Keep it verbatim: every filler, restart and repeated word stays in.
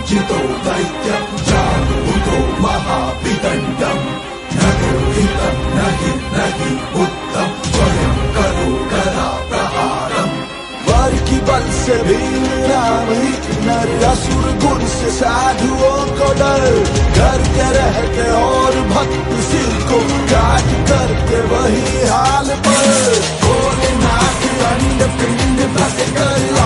जितो दैत्यं जागृतो महाविदण्डम् न दुर्हितं न हि न हि उत्तम स्वयं करो करा प्रहारम्। वर की बल से भीम राम ही नर असुर गुण से साधुओं को डर करके रहते और भक्त सिर को काट करके वही हाल पर भोलेनाथ अंड पिंड भस कर